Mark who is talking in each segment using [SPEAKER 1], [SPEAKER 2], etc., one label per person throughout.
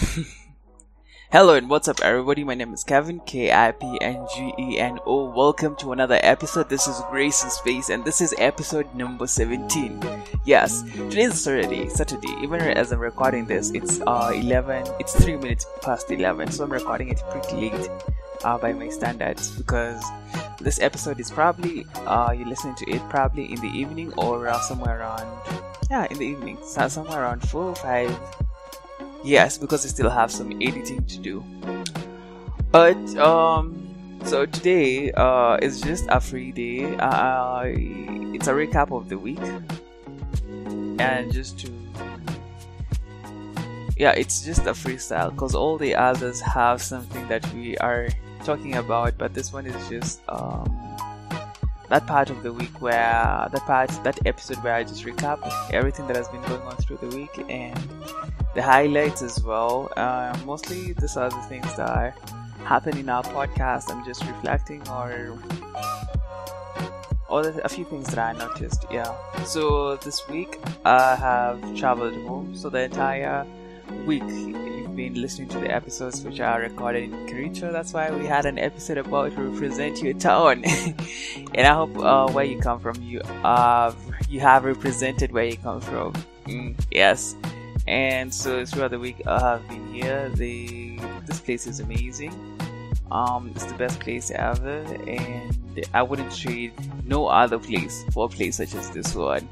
[SPEAKER 1] Hello and what's up everybody, my name is Kevin, Kipngeno. Welcome to another episode. This is Grace in Space and this is episode number 17. Yes, today is Saturday. Even as I'm recording this, it's 3 minutes past 11, so I'm recording it pretty late by my standards, because this episode is probably, you're listening to it probably in the evening or somewhere around, in the evening, so somewhere around 4 or 5. Yes, because I still have some editing to do. But so today is just a free day. It's a recap of the week, and it's just a freestyle because all the others have something that we are talking about, but this one is just that part of the week that episode where I just recap everything that has been going on through the week and the highlights as well. Mostly these are the things that are happening in our podcast. I'm just reflecting or a few things that I noticed. Yeah. So this week I have traveled home. So the entire week you've been listening to the episodes which are recorded in Kericho. That's why we had an episode about represent your town. And I hope where you come from you have represented where you come from. Yes. And so throughout the week I have been here. This place is amazing. It's the best place ever, and I wouldn't trade no other place for a place such as this one.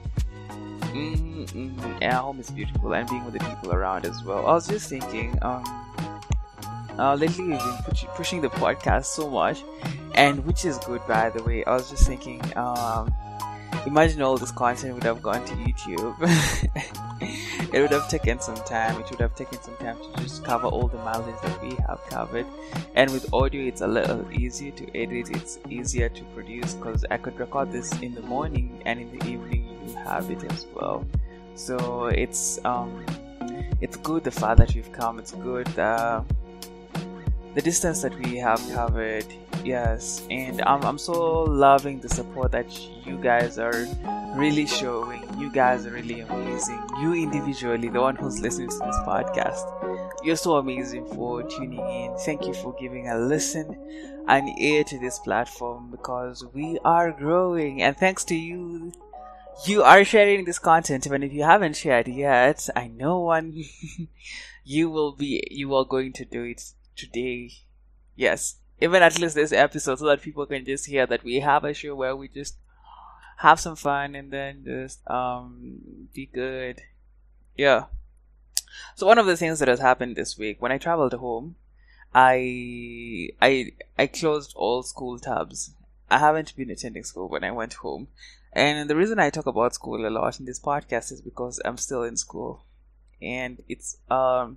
[SPEAKER 1] And home is beautiful, and being with the people around as well. I was just thinking, lately we've been pushing the podcast so much, and which is good, by the way. I was just thinking, imagine all this content would have gone to YouTube. It would have taken some time. It would have taken some time to just cover all the mileage that we have covered. And with audio, it's a little easier to edit. It's easier to produce because I could record this in the morning, and in the evening you have it as well. So it's good the far that we've come. It's good the distance that we have covered. Yes, and I'm so loving the support that you guys are really showing. You guys are really amazing. You individually, the one who's listening to this podcast, you're so amazing for tuning in. Thank you for giving a listen, an ear to this platform, because we are growing, and thanks to you, you are sharing this content. Even if you haven't shared yet, I know you are going to do it today. Yes, even at least this episode, so that people can just hear that we have a show where we just have some fun and then just be good. Yeah. So one of the things that has happened this week, when I traveled home, I closed all school tabs. I haven't been attending school when I went home, and the reason I talk about school a lot in this podcast is because I'm still in school, and it's a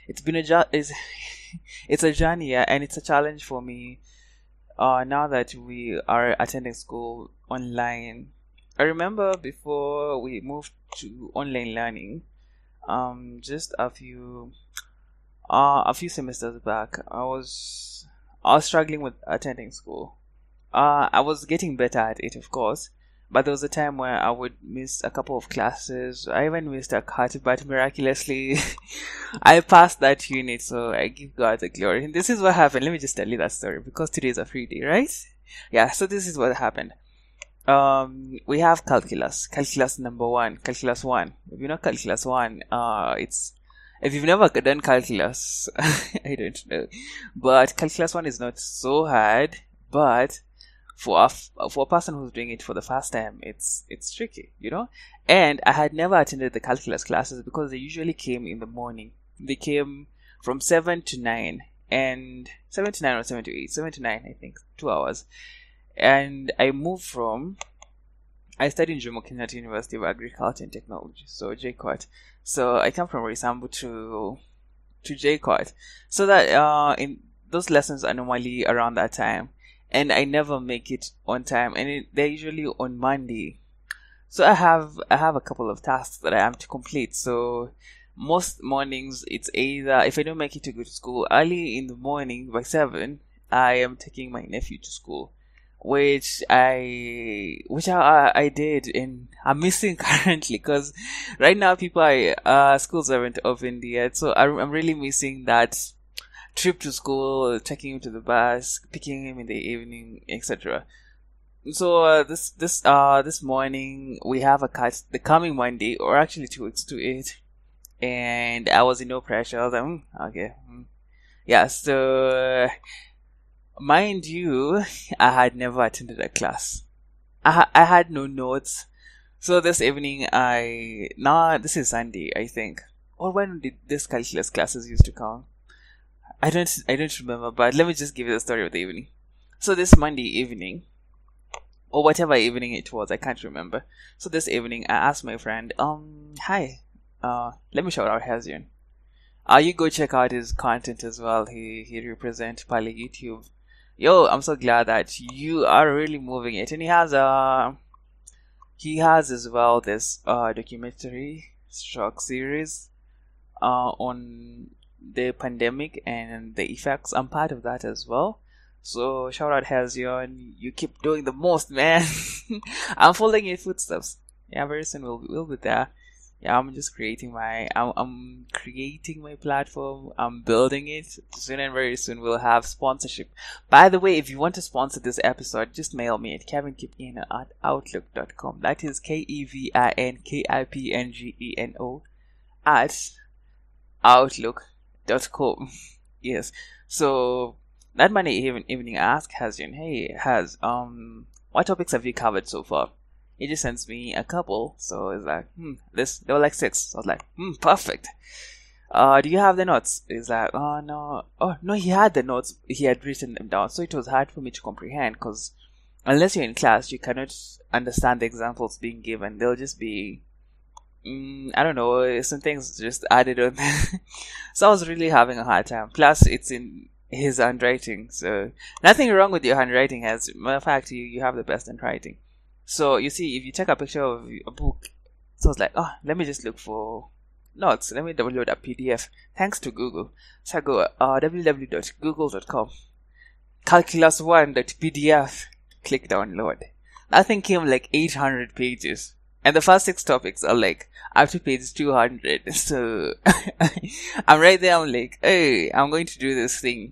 [SPEAKER 1] journey, and it's a challenge for me now that we are attending school online. I remember before we moved to online learning, just a few semesters back, I was struggling with attending school. I was getting better at it, of course, but there was a time where I would miss a couple of classes. I even missed a cut, but miraculously I passed that unit, so I give God the glory. And this is what happened. Let me just tell you that story, because today is a free day, right? Yeah, so this is what happened. We have calculus number 1, calculus 1. If you know calculus 1, if you've never done calculus, I don't know, but calculus 1 is not so hard, but for a person who's doing it for the first time, it's tricky, And I had never attended the calculus classes because they usually came in the morning. They came from 7 to 9, and 7 to 9 or 7 to 8, 7 to 9, I think, 2 hours. And I studied in Jomo Kenyatta University of Agriculture and Technology, so JKUAT. So I come from Roysambu to JKUAT. So that in those lessons are normally around that time, and I never make it on time, and they're usually on Monday. So I have a couple of tasks that I am to complete. So most mornings it's either, if I don't make it to go to school early in the morning by 7, I am taking my nephew to school. which I did, and I'm missing currently because right now schools aren't opened yet, so I'm really missing that trip to school, taking him to the bus, picking him in the evening, etc. So this morning we have a cut the coming Monday, or actually 2 weeks to it, and I was in no pressure. I was like, okay, yeah. So mind you, I had never attended a class. I had no notes. So this evening, this is Sunday, I think. Or when did this calculus classes used to come? I don't remember, but let me just give you the story of the evening. So this Monday evening, or whatever evening it was, I can't remember. So this evening, I asked my friend, hi, let me shout out Hazion. You go check out his content as well. He represents Pali YouTube. Yo, I'm so glad that you are really moving it. And he has as well this documentary shock series on the pandemic and the effects. I'm part of that as well. So shout out Hazion. You keep doing the most, man. I'm following your footsteps. Yeah, very soon we'll be there. Yeah, I'm just creating I'm creating my platform. I'm building it. Soon and very soon we'll have sponsorship. By the way, if you want to sponsor this episode, just mail me at kevinkipngeno@outlook.com. That is KEVINKIPNGENO at outlook.com. Yes. So that Monday evening I asked Hazion, hey what topics have you covered so far? He just sends me a couple, so it's like, there were like 6. So I was like, perfect. Do you have the notes? He's like, oh no, he had the notes, he had written them down, so it was hard for me to comprehend, because unless you're in class, you cannot understand the examples being given. They'll just be, I don't know, some things just added on. So I was really having a hard time. Plus, it's in his handwriting, so nothing wrong with your handwriting. As a matter of fact, you have the best handwriting. So you see, if you take a picture of a book, so it's like, let me just look for notes. Let me download a PDF. Thanks to Google. So I go www.google.com, calculus1.pdf, click download. That thing came like 800 pages. And the first 6 topics are like up to page 200. So I'm right there. I'm like, hey, I'm going to do this thing.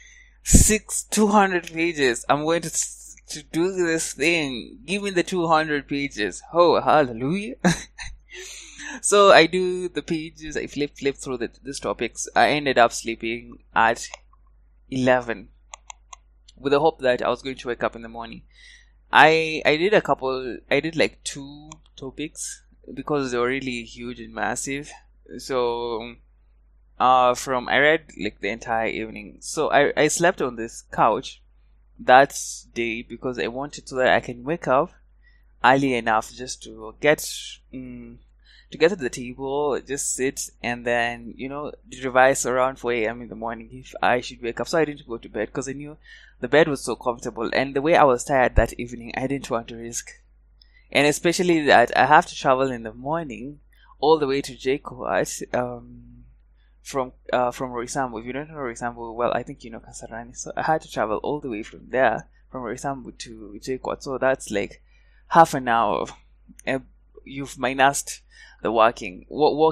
[SPEAKER 1] 200 pages. I'm going to do this thing. Give me the 200 pages. Oh, hallelujah. So I do the pages. I flip through these topics. I ended up sleeping at 11 with the hope that I was going to wake up in the morning. I did like 2 topics because they were really huge and massive. So I read like the entire evening. So I slept on this couch that day because I wanted so that I can wake up early enough just to get to the table, just sit, and then revise around 4 a.m. in the morning if I should wake up. So I didn't go to bed because I knew the bed was so comfortable, and the way I was tired that evening, I didn't want to risk. And especially that I have to travel in the morning all the way to JKUAT from Roysambu. If you don't know Roysambu, well, I think you know Kasarani. So I had to travel all the way from there, from Roysambu to JKUAT. So that's like half an hour. You've minused the walking.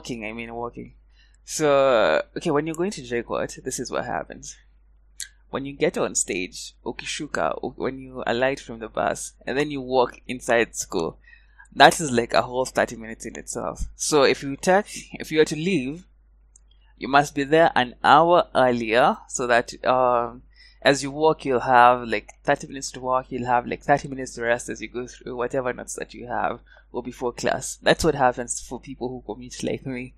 [SPEAKER 1] So, okay, when you're going to JKUAT, this is what happens. When you get on stage, Okishuka, when you alight from the bus, and then you walk inside school, that is like a whole 30 minutes in itself. So if you are to leave, you must be there an hour earlier, so that as you walk, you'll have like 30 minutes to walk, you'll have like 30 minutes to rest as you go through whatever notes that you have, or before class. That's what happens for people who commute like me.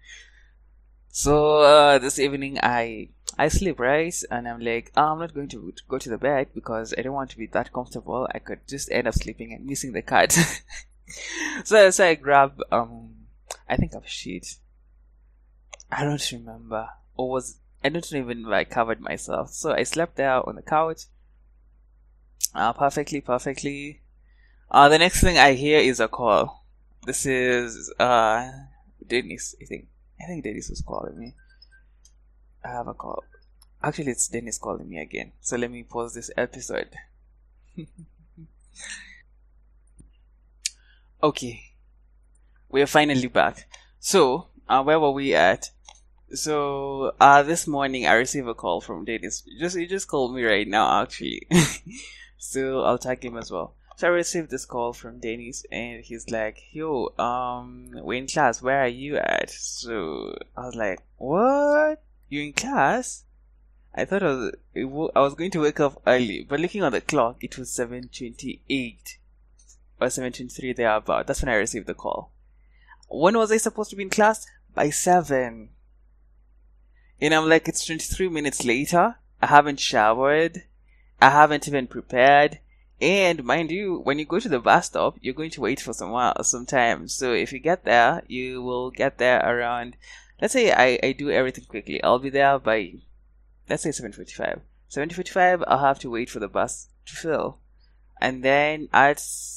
[SPEAKER 1] So this evening I sleep, right? And I'm like, I'm not going to go to the bed because I don't want to be that comfortable. I could just end up sleeping and missing the cut. So I grab I think a sheet. I don't remember. I don't even know if I covered myself. So I slept there on the couch. Perfectly. The next thing I hear is a call. This is Dennis, I think. I think Dennis was calling me. I have a call. Actually, it's Dennis calling me again. So let me pause this episode. Okay, we're finally back. So, where were we at? So, this morning I received a call from Dennis. He just called me right now, actually. So I'll tag him as well. So I received this call from Dennis, and he's like, "Yo, we're in class. Where are you at?" So I was like, "What? You in class?" I thought I was going to wake up early, but looking on the clock, it was 7:28 or 7:23 thereabout. That's when I received the call. When was I supposed to be in class? By 7. And I'm like, it's 23 minutes later. I haven't showered. I haven't even prepared. And mind you, when you go to the bus stop, you're going to wait for some time. So if you get there, you will get there around, let's say I do everything quickly. I'll be there by, let's say 7:45. 7:45, I'll have to wait for the bus to fill. And then at,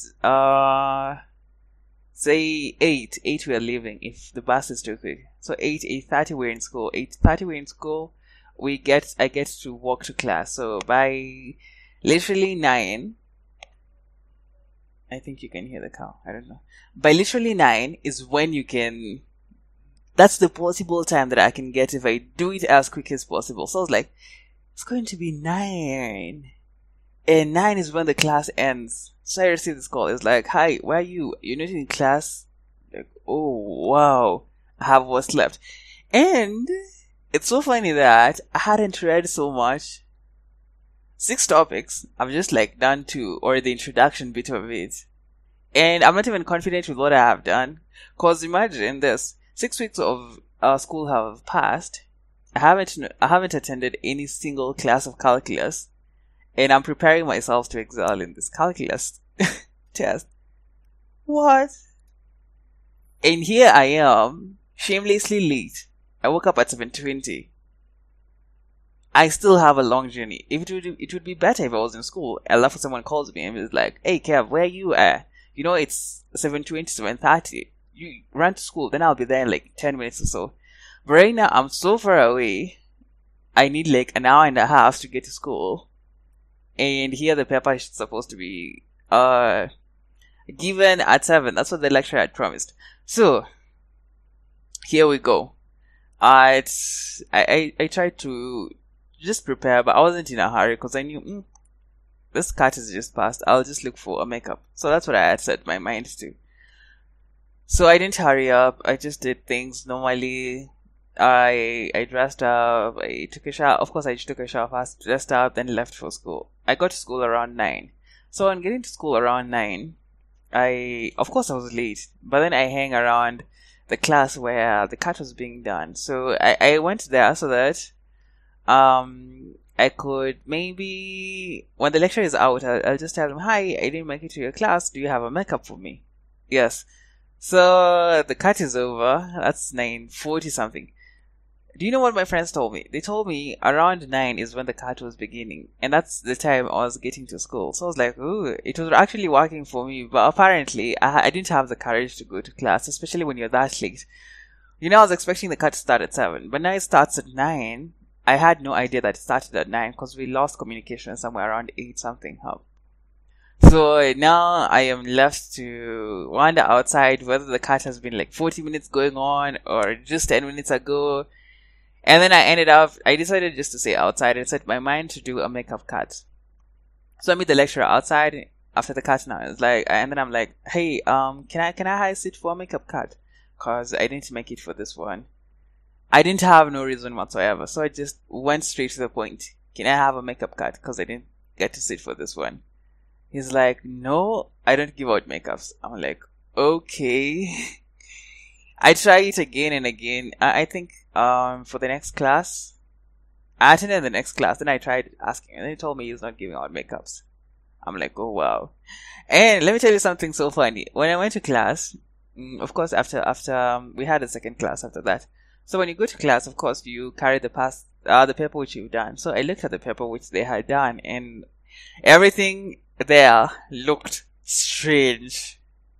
[SPEAKER 1] say 8 we're leaving if the bus is too quick. So 8:30 we're in school. 8:30 we're in school. I get to walk to class. So by literally 9, I think you can hear the cow. I don't know. By literally 9 is when you can. That's the possible time that I can get if I do it as quick as possible. So I was like, it's going to be 9. And 9 is when the class ends. So I received this call. It's like, "Hi, where are you? You're not in class?" Like, oh, wow. I have what's left. And it's so funny that I hadn't read so much. 6 topics. I've just like done 2, or the introduction bit of it. And I'm not even confident with what I have done. Cause imagine this. 6 weeks of school have passed. I haven't attended any single class of calculus. And I'm preparing myself to excel in this calculus test. What? And here I am, shamelessly late. I woke up at 7:20. I still have a long journey. It would be better if I was in school. I love when someone calls me and is like, "Hey Kev, where you at? You know it's 7:20, 7:30. You run to school, then I'll be there in like 10 minutes or so." But right now I'm so far away. I need like an hour and a half to get to school. And here the paper is supposed to be given at 7. That's what the lecturer had promised. So here we go. I tried to just prepare, but I wasn't in a hurry because I knew this cut is just passed. I'll just look for a makeup. So that's what I had set my mind to. So I didn't hurry up. I just did things normally. I dressed up. I took a shower. Of course, I took a shower first, dressed up, then left for school. I got to school around 9. So on getting to school around 9, of course I was late, but then I hang around the class where the cut was being done. So I went there so that I could maybe, when the lecturer is out, I'll just tell him, "Hi, I didn't make it to your class. Do you have a makeup for me?" Yes. So the cut is over. That's 9:40 something. Do you know what my friends told me? They told me around 9 is when the cut was beginning. And that's the time I was getting to school. So I was like, ooh, it was actually working for me. But apparently, I didn't have the courage to go to class, especially when you're that late. You know, I was expecting the cut to start at 7. But now it starts at 9. I had no idea that it started at 9 because we lost communication somewhere around 8 something. So now I am left to wander outside, whether the cut has been like 40 minutes going on or just 10 minutes ago. And then I decided just to stay outside and set my mind to do a makeup cut. So I meet the lecturer outside after the cut now. It's like, and then I'm like, "Hey, can I sit for a makeup cut? Cause I didn't make it for this one." I didn't have no reason whatsoever. So I just went straight to the point. "Can I have a makeup cut? Cause I didn't get to sit for this one." He's like, "No, I don't give out makeups." I'm like, okay. I try it again and again. I think for the next class, I attended the next class. Then I tried asking, and he told me he's not giving out makeups. I'm like, oh wow. And let me tell you something so funny. When I went to class, of course, after we had a second class after that. So when you go to class, of course, you carry the paper which you've done. So I looked at the paper which they had done, and everything there looked strange.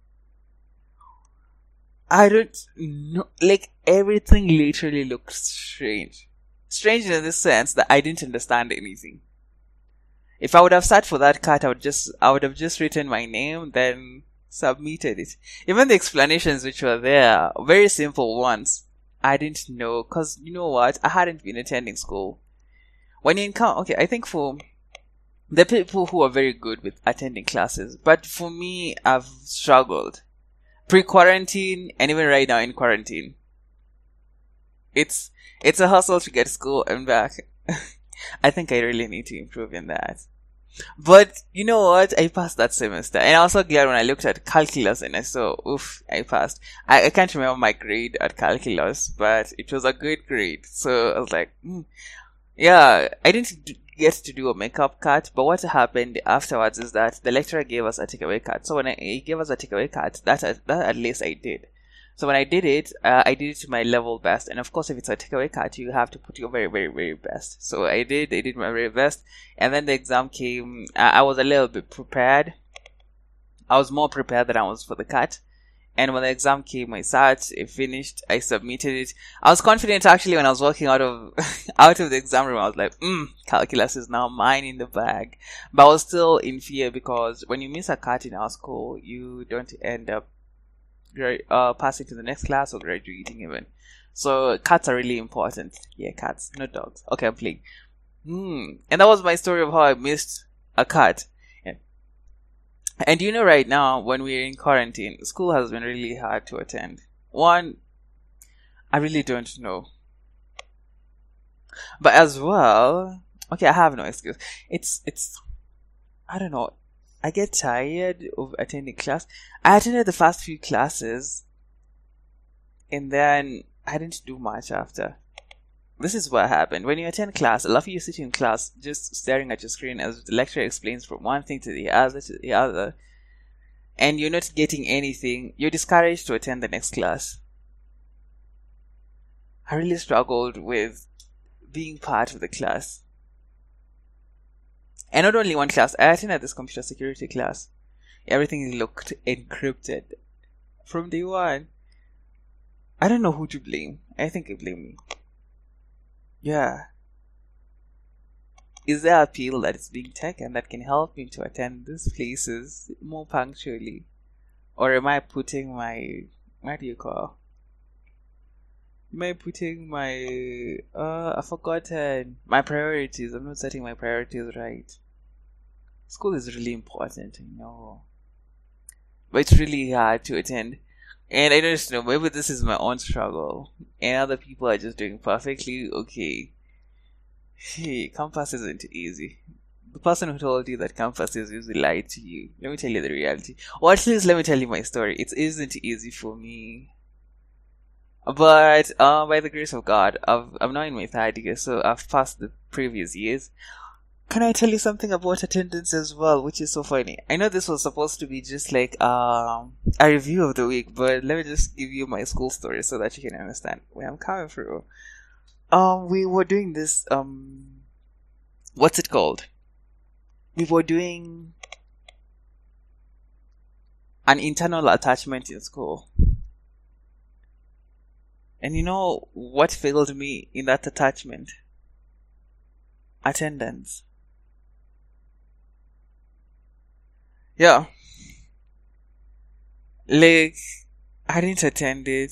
[SPEAKER 1] I don't know, like everything literally looked strange. Strange in the sense that I didn't understand anything. If I would have sat for that cut, I would have just written my name, then submitted it. Even the explanations which were there, very simple ones, I didn't know, cause you know what? I hadn't been attending school. When you encounter, okay, I think for the people who are very good with attending classes, but for me, I've struggled. Pre-quarantine and even right now in quarantine, it's a hustle to get to school and back. I think I really need to improve in that. But you know what? I passed that semester. And I was so glad when I looked at calculus and I saw, oof, I passed. I can't remember my grade at calculus, but it was a good grade. So I was like, yeah, I didn't get to do a makeup cut, but what happened afterwards is that the lecturer gave us a takeaway cut. So when he gave us a takeaway cut, that at least I did. So when I did it to my level best. And of course, if it's a takeaway cut, you have to put your very, very, very best. So I did my very best. And then the exam came. I was a little bit prepared. I was more prepared than I was for the cut. And when the exam came, I sat, I finished, I submitted it. I was confident actually when I was walking out of out of the exam room. I was like, calculus is now mine in the bag. But I was still in fear because when you miss a cut in our school, you don't end up passing to the next class or graduating even. So cats are really important. Yeah, cats, not dogs. Okay, I'm playing. And that was my story of how I missed a cut. Yeah. And you know, right now when we're in quarantine, school has been really hard to attend. One, I really don't know. But as well, okay, I have no excuse. It's I don't know. I get tired of attending class. I attended the first few classes and then I didn't do much after. This is what happened. When you attend class, a lot of you sit in class just staring at your screen as the lecturer explains from one thing to the other, and you're not getting anything. You're discouraged to attend the next class. I really struggled with being part of the class. And not only one class, I attended this computer security class. Everything looked encrypted from day one. I don't know who to blame. I think I blame me. Yeah. Is there a pill that is being taken that can help me to attend these places more punctually? Or am I putting my, what do you call? Am I putting my, I've forgotten, my priorities. I'm not setting my priorities right. School is really important, I know. But it's really hard to attend. And I don't know, maybe this is my own struggle. And other people are just doing perfectly okay. Hey, campus isn't easy. The person who told you that campus is easy lied to you. Let me tell you the reality. Or at least let me tell you my story. It isn't easy for me. But by the grace of God, I'm now in my third year, so I've passed the previous years. Can I tell you something about attendance as well, which is so funny? I know this was supposed to be just like a review of the week, but let me just give you my school story so that you can understand where I'm coming from. We were doing this, what's it called? We were doing an internal attachment in school. And you know what failed me in that attachment? Attendance. Yeah. Like, I didn't attend it.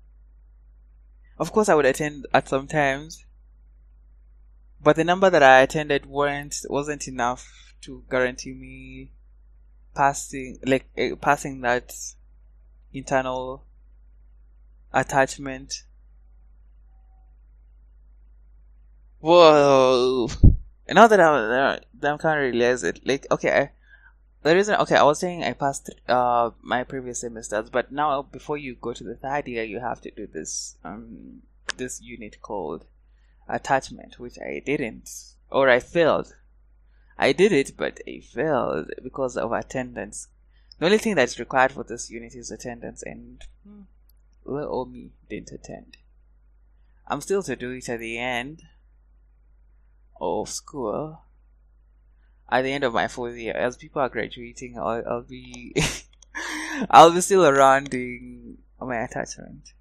[SPEAKER 1] Of course, I would attend at some times. But the number that I attended wasn't enough to guarantee me passing that internal attachment. Whoa! And now that I'm kind of realize it, like, okay, I was saying I passed my previous semesters, but now before you go to the third year, you have to do this unit called attachment, which I didn't, or I failed. I did it, but I failed because of attendance. The only thing that's required for this unit is attendance, and little old me didn't attend. I'm still to do it at the end of school. At the end of my 4th year, as people are graduating, I'll be I'll be still around doing my attachment.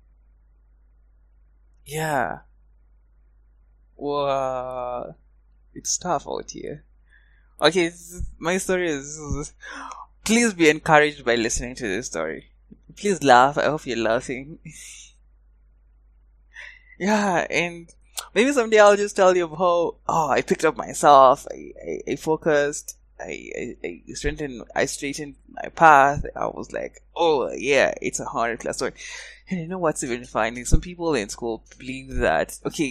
[SPEAKER 1] Yeah. Well, It's tough out here. Okay, my story is. Please be encouraged by listening to this story. Please laugh. I hope you're laughing. Yeah, and maybe someday I'll just tell you how I picked up myself. I focused. I straightened my path. I was like, oh yeah, it's 100 class story. And you know what's even funny? Some people in school believe that okay,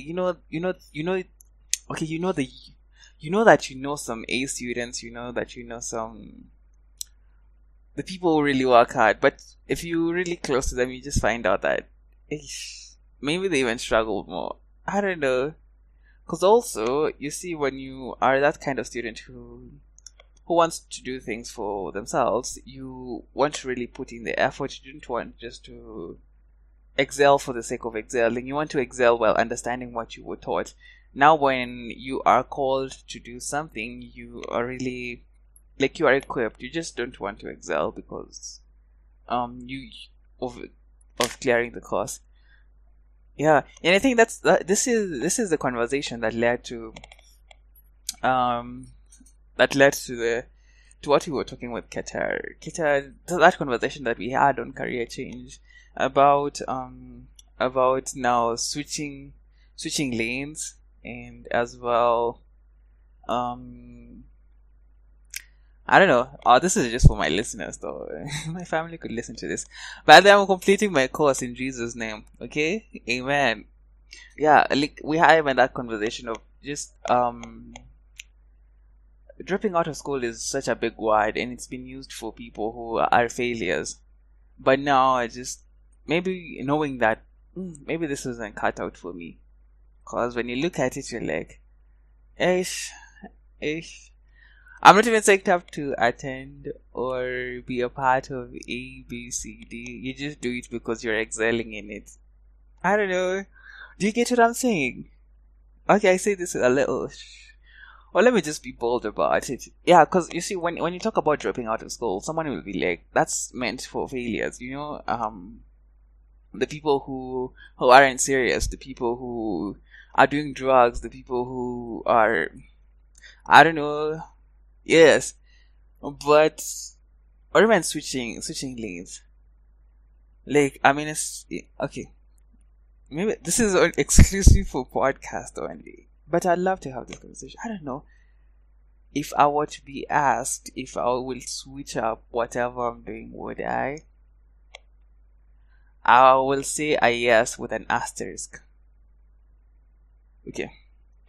[SPEAKER 1] okay, that some A students, that some the people who really work hard, but if you're really close to them, you just find out that maybe they even struggle more. I don't know. Because also, you see, when you are that kind of student who wants to do things for themselves, you want to really put in the effort. You don't want just to excel for the sake of excelling. You want to excel while understanding what you were taught. Now, when you are called to do something, you are really like you are equipped. You just don't want to excel because you of clearing the course. Yeah, and I think this is the conversation that led to to what we were talking with Keter, that conversation that we had on career change about now switching lanes, and as well I don't know. This is just for my listeners, though. My family could listen to this. But I'm completing my course in Jesus' name. Okay? Amen. Yeah, like we had even that conversation of just dropping out of school is such a big word, and it's been used for people who are failures. But now I just maybe knowing that maybe this wasn't cut out for me, because when you look at it, you're like, ish. I'm not even saying up to attend or be a part of A, B, C, D. You just do it because you're excelling in it. I don't know. Do you get what I'm saying? Okay, I say this a little. Well, let me just be bold about it. Yeah, because you see, when you talk about dropping out of school, someone will be like, that's meant for failures. The people who aren't serious, the people who are doing drugs, the people who are, I don't know. Yes, but or even switching lanes. Like, I mean, it's okay. Maybe this is exclusive for podcast only, but I'd love to have this conversation. I don't know if I were to be asked if I will switch up whatever I'm doing. Would I? I will say a yes with an asterisk. Okay.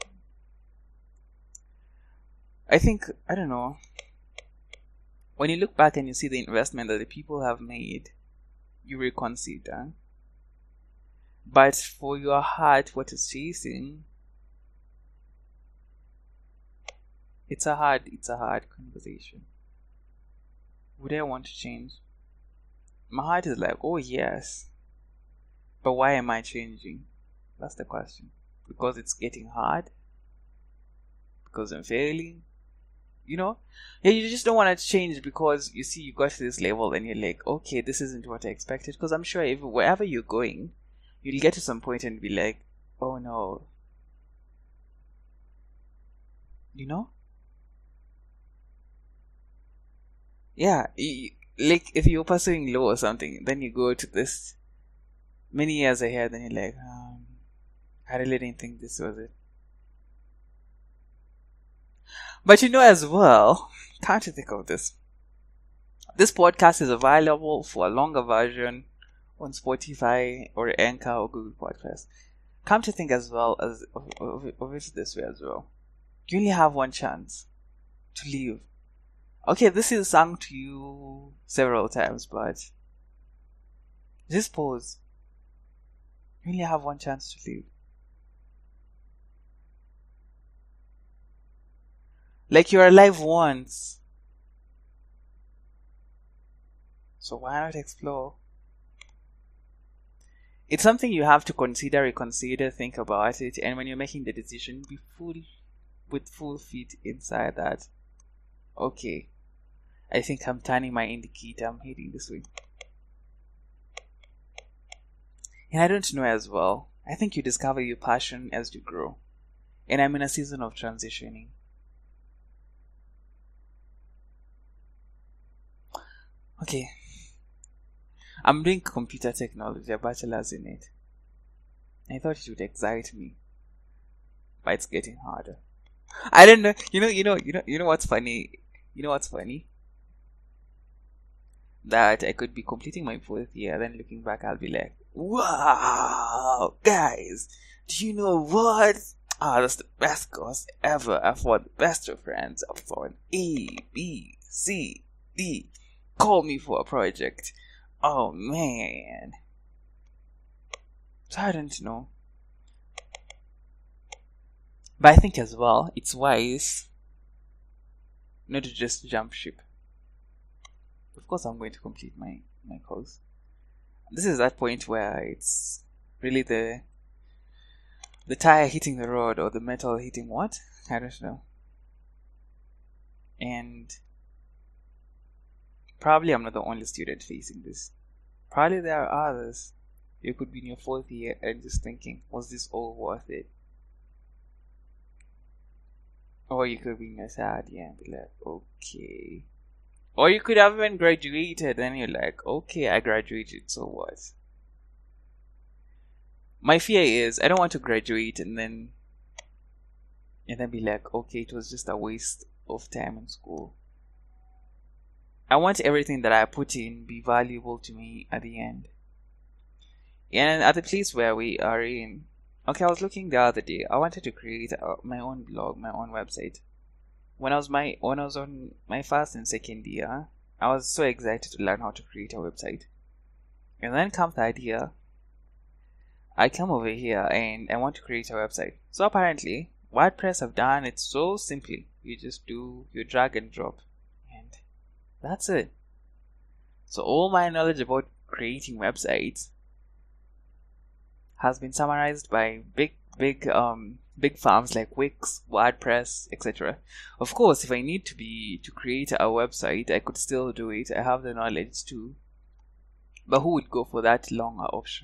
[SPEAKER 1] I think, I don't know, when you look back and you see the investment that the people have made, you reconsider. But for your heart, what is chasing, it's a hard conversation. Would I want to change? My heart is like, oh yes. But why am I changing? That's the question. Because it's getting hard? Because I'm failing? Yeah, you just don't want to change because you see you got to this level and you're like, okay, this isn't what I expected. Because I'm sure wherever you're going, you'll get to some point and be like, oh no. Yeah, like if you're pursuing law or something, then you go to this many years ahead and you're like, I really didn't think this was it. But as well, can't you think of this? This podcast is available for a longer version on Spotify or Anchor or Google Podcasts. Come to think as well as of it this way as well. You only have one chance to leave. Okay, this is sung to you several times, but just pause. You only have one chance to leave. Like you're alive once. So why not explore? It's something you have to reconsider, think about it, and when you're making the decision, be with full feet inside that. Okay, I think I'm turning my indicator, I'm heading this way. And I don't know as well. I think you discover your passion as you grow. And I'm in a season of transitioning. Okay. I'm doing computer technology, a bachelor's in it. I thought it would excite me, but it's getting harder. I don't know. You know what's funny? You know what's funny? That I could be completing my 4th year, then looking back, I'll be like, wow, guys, do you know what? That's the best course ever. I've won the best of friends. I've won A, B, C, D. Call me for a project. Oh, man. So I don't know. But I think as well, it's wise not to just jump ship. Of course, I'm going to complete my course. This is that point where it's really the tire hitting the road or the metal hitting what? I don't know. And probably I'm not the only student facing this. Probably there are others. You could be in your 4th year and just thinking, was this all worth it? Or you could be in your 3rd year and be like, okay. Or you could have even graduated and you're like, okay, I graduated, so what? My fear is I don't want to graduate and then be like, okay, it was just a waste of time in school. I want everything that I put in be valuable to me at the end. And at the place where we are in, okay, I was looking the other day. I wanted to create my own blog, my own website. When I was on my 1st and 2nd year, I was so excited to learn how to create a website. And then come 3rd year, I come over here and I want to create a website. So apparently, WordPress have done it so simply. You just do your drag and drop, and that's it. So all my knowledge about creating websites has been summarized by big farms like Wix, WordPress, etc. Of course, if I need to create a website, I could still do it. I have the knowledge too. But who would go for that longer option?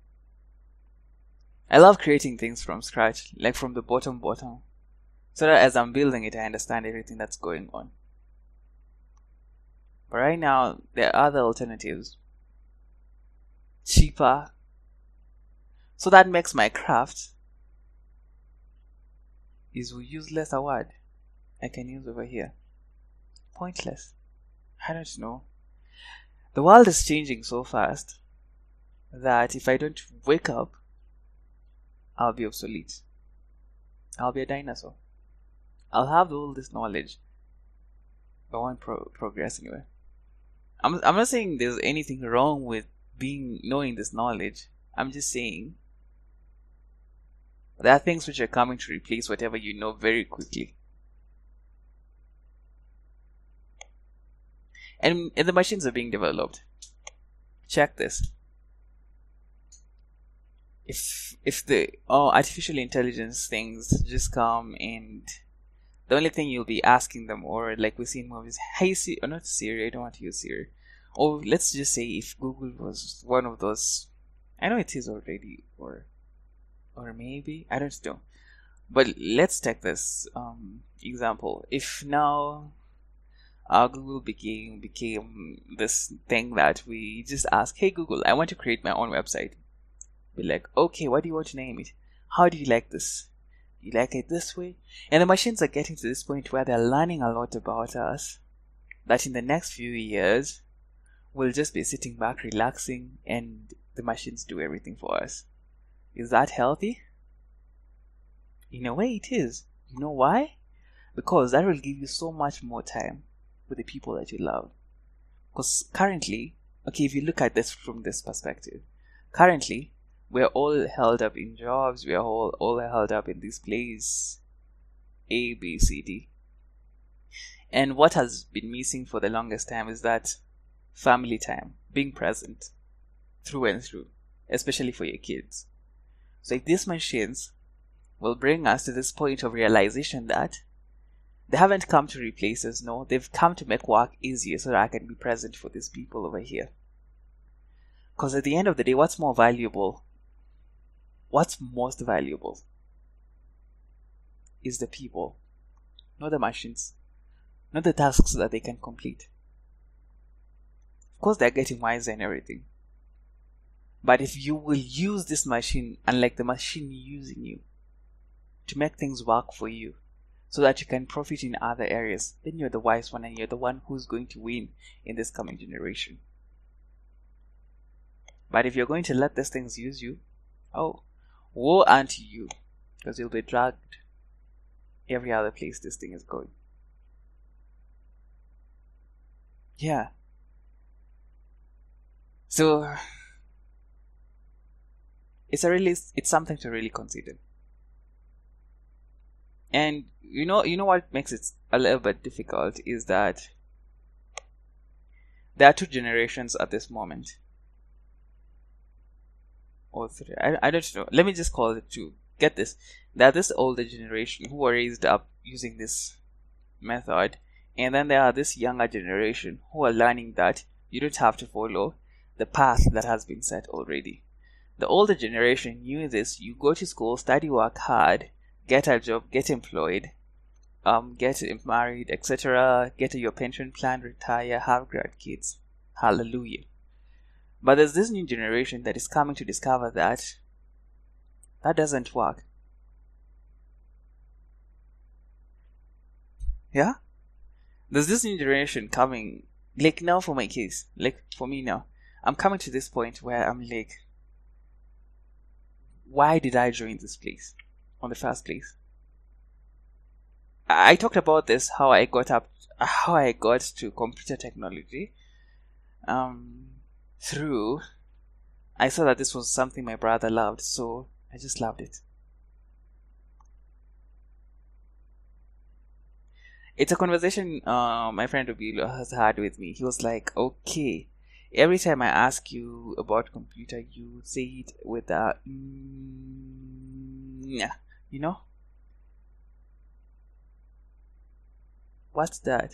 [SPEAKER 1] I love creating things from scratch, like from the bottom, so that as I'm building it, I understand everything that's going on. But right now, there are other alternatives. Cheaper. So that makes my craft is useless a word I can use over here. Pointless. I don't know. The world is changing so fast that if I don't wake up, I'll be obsolete. I'll be a dinosaur. I'll have all this knowledge, but won't progress anywhere. I'm not saying there's anything wrong with knowing this knowledge. I'm just saying there are things which are coming to replace whatever you know very quickly. And the machines are being developed. Check this. If the artificial intelligence things just come and the only thing you'll be asking them, or like we see in movies, hey Siri, or not Siri, I don't want to use Siri. Or let's just say if Google was one of those, I know it is already, or maybe, I don't know. But let's take this example. If now Google became this thing that we just ask, hey Google, I want to create my own website. Be like, okay, what do you want to name it? How do you like this? You like it this way? And the machines are getting to this point where they're learning a lot about us, that in the next few years we'll just be sitting back relaxing and the machines do everything for us. Is that healthy? In a way it is. You know why? Because that will give you so much more time with the people that you love. Because currently, okay, if you look at this from this perspective, currently we're all held up in jobs, we're all held up in this place, A, B, C, D. And what has been missing for the longest time is that family time, being present through and through, especially for your kids. So if these machines will bring us to this point of realization that they haven't come to replace us, no, they've come to make work easier so that I can be present for these people over here. Because at the end of the day, what's more valuable? What's most valuable? is the people, not the machines, not the tasks that they can complete. Of course, they're getting wiser and everything. But if you will use this machine, unlike the machine using you, to make things work for you, so that you can profit in other areas, then you're the wise one and you're the one who's going to win in this coming generation. But if you're going to let these things use you, oh, woe unto you, because you'll be dragged every other place this thing is going. Yeah. So it's something to really consider. And you know what makes it a little bit difficult is that there are two generations at this moment. Or three. I don't know. Let me just call it two. Get this. There are this older generation who were raised up using this method. And then there are this younger generation who are learning that you don't have to follow the path that has been set already. The older generation knew this. You go to school, study, work hard, get a job, get employed, get married, etc., get your pension plan, retire, have grandkids. Hallelujah. But there's this new generation that is coming to discover that doesn't work. Yeah? There's this new generation coming, like now for my case, like for me now, I'm coming to this point where I'm like, why did I join this place on the first place? I talked about this, how I got to computer technology. Through, I saw that this was something my brother loved, so I just loved it. It's a conversation my friend Obilo has had with me. He was like, okay, every time I ask you about computer, you say it with a you know? What's that?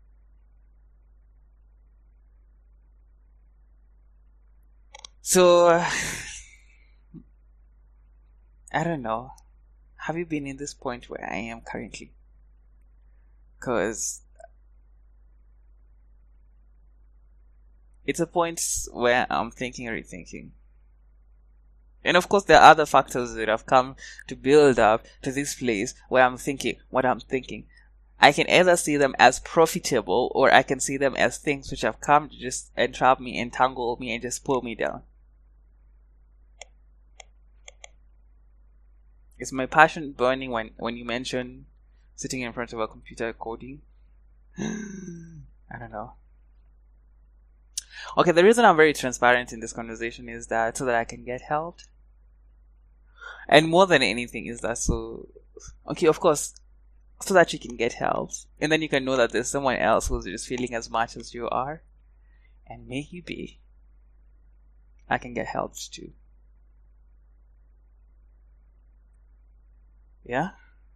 [SPEAKER 1] So, I don't know. Have you been in this point where I am currently? Because it's a point where I'm thinking and rethinking. And of course, there are other factors that have come to build up to this place where I'm thinking what I'm thinking. I can either see them as profitable, or I can see them as things which have come to just entrap me, entangle me, and just pull me down. Is my passion burning when you mention sitting in front of a computer coding? I don't know. Okay, the reason I'm very transparent in this conversation is that so that I can get help. And more than anything is that okay, of course, so that you can get help. And then you can know that there's someone else who's just feeling as much as you are. And maybe I can get help too. Yeah?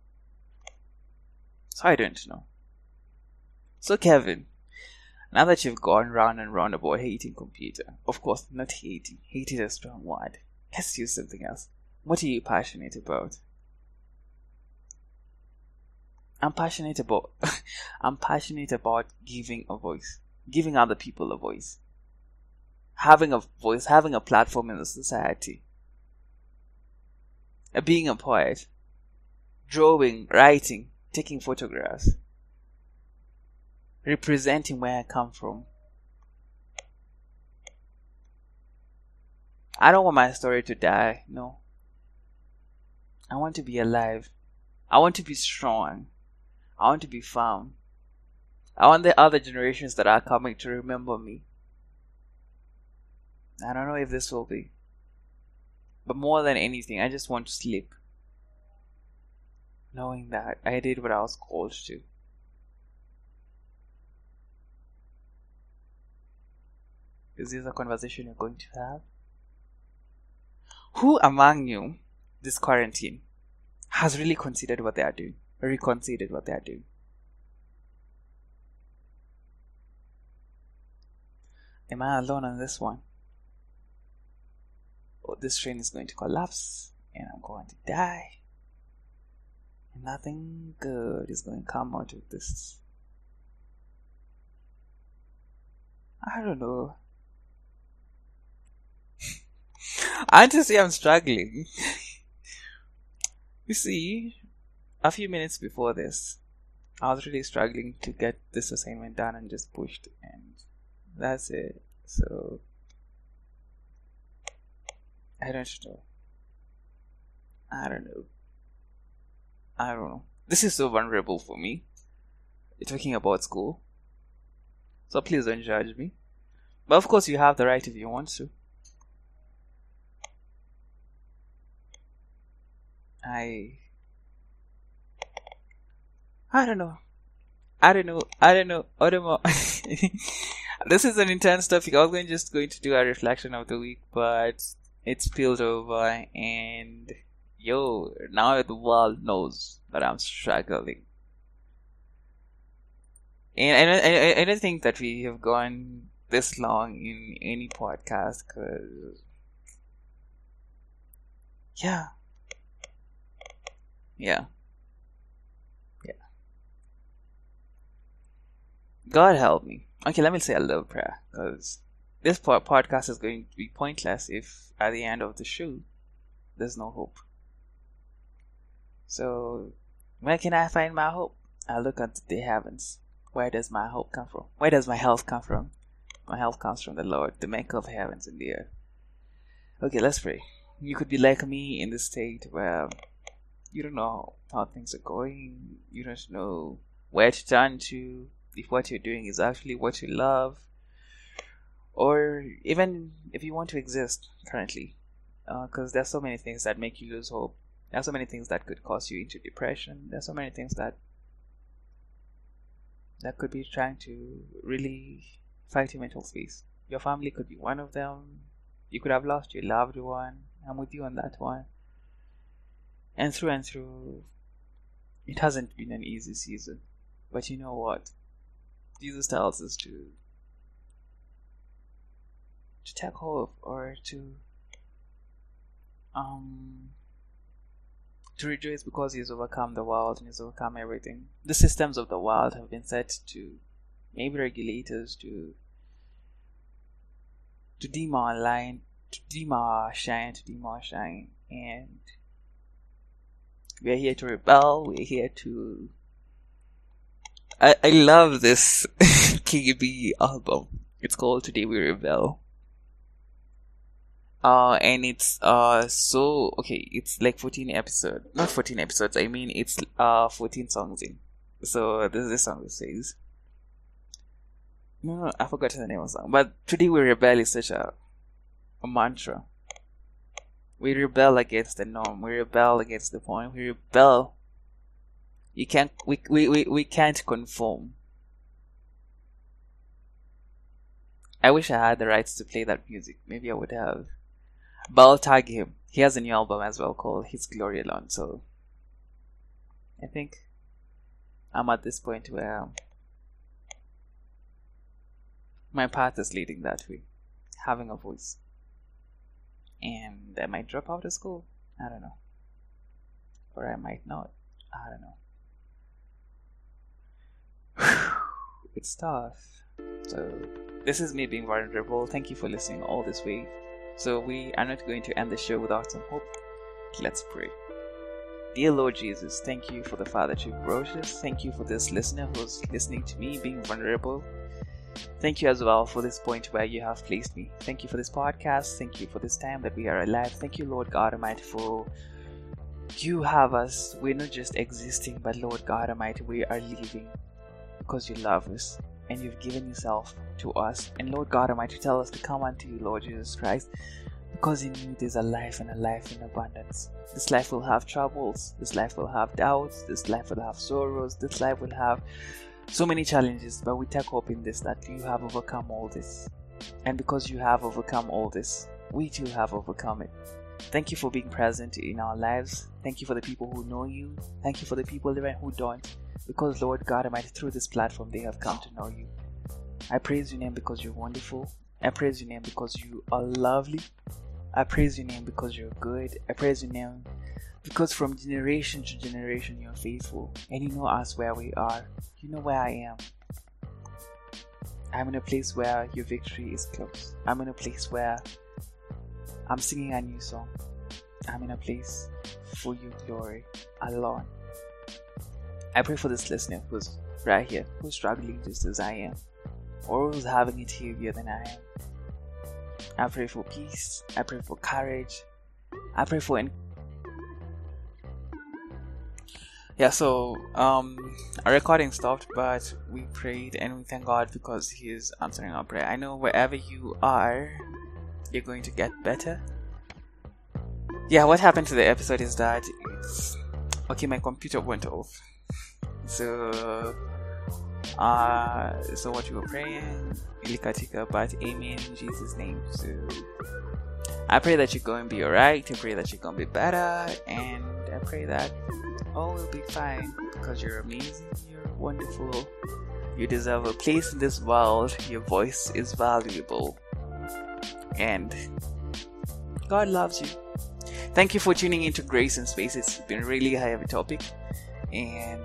[SPEAKER 1] So I don't know. So Kevin, now that you've gone round and round about hating computer, of course, not hating. Hate is a strong word. Let's use something else. What are you passionate about? I'm passionate about giving a voice. Giving other people a voice. Having a voice, having a platform in the society. Being a poet. Drawing, writing, taking photographs. Representing where I come from. I don't want my story to die, no. I want to be alive. I want to be strong. I want to be firm. I want the other generations that are coming to remember me. I don't know if this will be. But more than anything, I just want to sleep, knowing that I did what I was called to. Is this a conversation you're going to have? Who among you, this quarantine, has really considered what they are doing? Reconsidered what they are doing? Am I alone on this one? Oh, this train is going to collapse and I'm going to die. Nothing good is going to come out of this. I don't know. I just say I'm struggling. You see, a few minutes before this, I was really struggling to get this assignment done and just pushed, and that's it. So, I don't know. I don't know. This is so vulnerable for me. You're talking about school. So please don't judge me. But of course you have the right if you want to. I don't know. This is an intense topic. I was just going to do a reflection of the week, but it spilled over, and now the world knows that I'm struggling. And I don't think that we have gone this long in any podcast, because yeah. God help me. Okay, let me say a little prayer, because this podcast is going to be pointless if at the end of the show there's no hope. So, where can I find my hope? I look at the heavens. Where does my hope come from? Where does my health come from? My health comes from the Lord, the maker of heavens and the earth. Okay, let's pray. You could be like me in the state where you don't know how things are going. You don't know where to turn to, if what you're doing is actually what you love, or even if you want to exist currently. Because there's so many things that make you lose hope. There's so many things that could cause you into depression. There's so many things that could be trying to really fight your mental space. Your family could be one of them. You could have lost your loved one. I'm with you on that one. And through, it hasn't been an easy season. But you know what? Jesus tells us to take hope, or to rejoice, because He's overcome the world and He's overcome everything. The systems of the world have been set to maybe regulators to dim our line, to dim our shine, and we're here to rebel. We're here to. I love this KB album. It's called Today We Rebel. And it's so okay. It's like 14 episodes, not 14 episodes. I mean, it's 14 songs in. So this is the song that says. No, I forgot the name of the song. But Today We Rebel is such a mantra. We rebel against the norm. We rebel against the point. We rebel. We can't conform. I wish I had the rights to play that music. Maybe I would have. But I'll tag him. He has a new album as well called His Glory Alone. So I think I'm at this point where my path is leading that way. Having a voice. And I might drop out of school. I don't know. Or I might not. I don't know. It's tough. So this is me being vulnerable. Thank you for listening all this way. So we are not going to end the show without some hope. Let's pray. Dear Lord Jesus, thank you for the far that you've brought us. Thank you for this listener who's listening to me being vulnerable. Thank you as well for this point where you have placed me. Thank you for this podcast. Thank you for this time that we are alive. Thank you, Lord God Almighty, for you have us. We're not just existing, but Lord God Almighty, we are living because you love us and you've given yourself to us. And Lord God Almighty, tell us to come unto you, Lord Jesus Christ, because in you there's a life, and a life in abundance. This life will have troubles. This life will have doubts. This life will have sorrows. This life will have so many challenges, but we take hope in this, that you have overcome all this. And because you have overcome all this, we too have overcome it. Thank you for being present in our lives. Thank you for the people who know you. Thank you for the people who don't. Because Lord God Almighty, through this platform, they have come to know you. I praise your name because you're wonderful. I praise your name because you are lovely. I praise your name because you're good. I praise your name Because from generation to generation you're faithful, and you know us where we are. You know where I am. I'm in a place where your victory is close. I'm in a place where I'm singing a new song. I'm in a place for your glory alone. I pray for this listener who's right here, who's struggling just as I am, or who's having it heavier than I am. I pray for peace. I pray for courage. I pray for so our recording stopped, but we prayed and we thank God because He is answering our prayer. I know wherever you are, you're going to get better. Yeah, what happened to the episode is that my computer went off. So what we were praying, ilikatika, but amen in Jesus' name. So I pray that you're going to be alright. I pray that you're going to be better, and I pray that all will be fine because you're amazing, you're wonderful, you deserve a place in this world, your voice is valuable, and God loves you. Thank you for tuning into Grace and Space. It's been really a heavy topic, and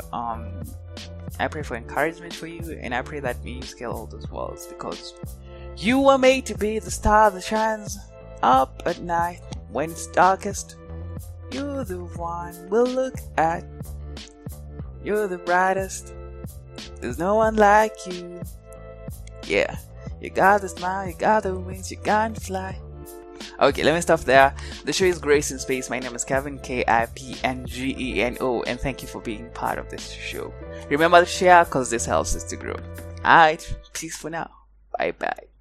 [SPEAKER 1] I pray for encouragement for you, and I pray that may you scale all those walls, because you were made to be the star that shines up at night when it's darkest. You're the one we'll look at. You're the brightest. There's no one like you. Yeah, you got the smile, you got the wings, you can fly. Okay, let me stop there. The show is Grace in Space. My name is Kevin, Kipngeno, and thank you for being part of this show. Remember to share, because this helps us to grow. Alright, peace for now. Bye bye.